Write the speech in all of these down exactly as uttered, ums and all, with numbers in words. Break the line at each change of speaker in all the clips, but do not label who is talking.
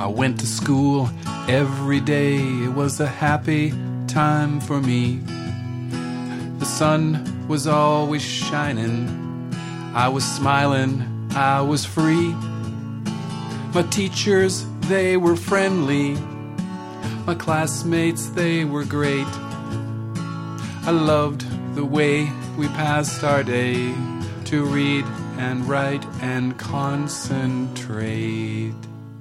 I went to school every day. It was a happy time for me. The sun was always shining. I was smiling, I was free. My teachers, they were friendly. My classmates, they were great. I loved the way we passed our day to read and write and concentrate.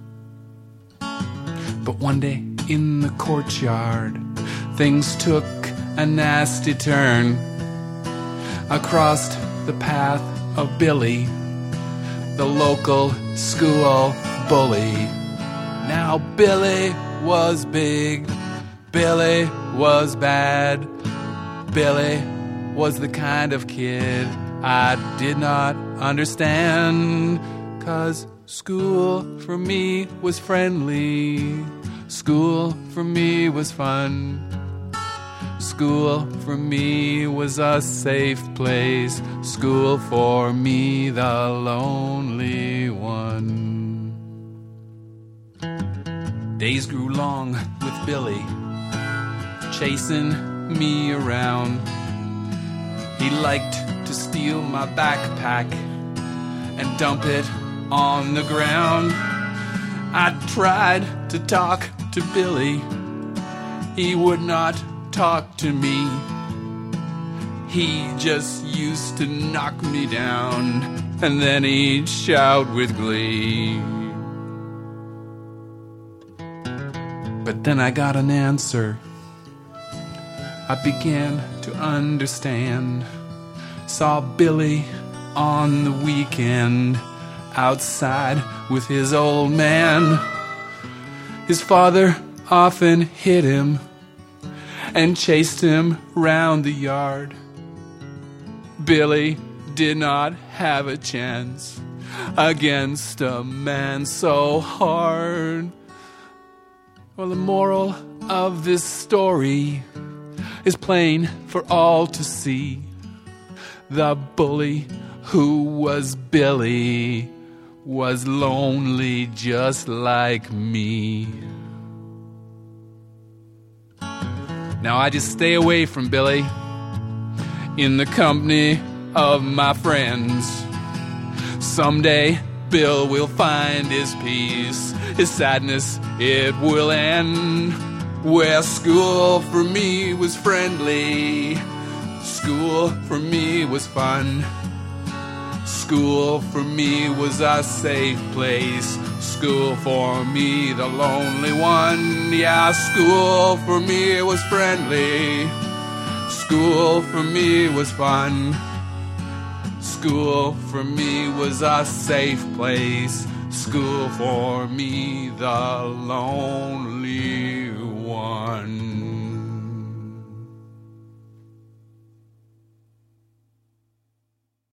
But one day in the courtyard, things took a nasty turn. I crossed the path of Billy, the local school bully. Now Billy was big, Billy was bad. Billy was the kind of kid I did not understand. 'Cause school for me was friendly. School for me was fun. School for me was a safe place. School for me, the lonely one. Days grew long with Billy, chasing me around. He liked to steal my backpack and dump it on the ground. I tried to talk to Billy. He would not talk to me. He just used to knock me down, and then he'd shout with glee. But then I got an answer. I began to understand. Saw Billy on the weekend outside with his old man. His father often hit him and chased him round the yard. Billy did not have a chance against a man so hard. Well, the moral of this story is plain for all to see. The bully who was Billy was lonely just like me. Now I just stay away from Billy in the company of my friends. Someday Bill will find his peace. His sadness, it will end. Where school for me was friendly. School for me was fun. School for me was a safe place. School for me, the lonely one. Yeah, school for me was friendly. School for me was fun. School for me was a safe place. School for me, the lonely one.